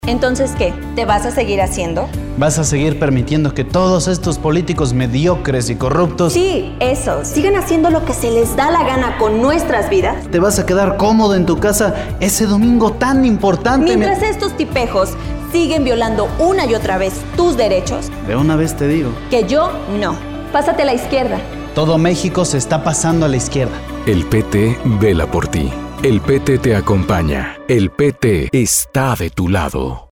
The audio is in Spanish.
Entonces, ¿qué? ¿Te vas a seguir haciendo? ¿Vas a seguir permitiendo que todos estos políticos mediocres y corruptos... Sí, eso. Sigan haciendo lo que se les da la gana con nuestras vidas. ¿Te vas a quedar cómodo en tu casa ese domingo tan importante? Mientras estos tipejos siguen violando una y otra vez tus derechos. De una vez te digo. Que yo no. Pásate a la izquierda. Todo México se está pasando a la izquierda. El PT vela por ti. El PT te acompaña. El PT está de tu lado.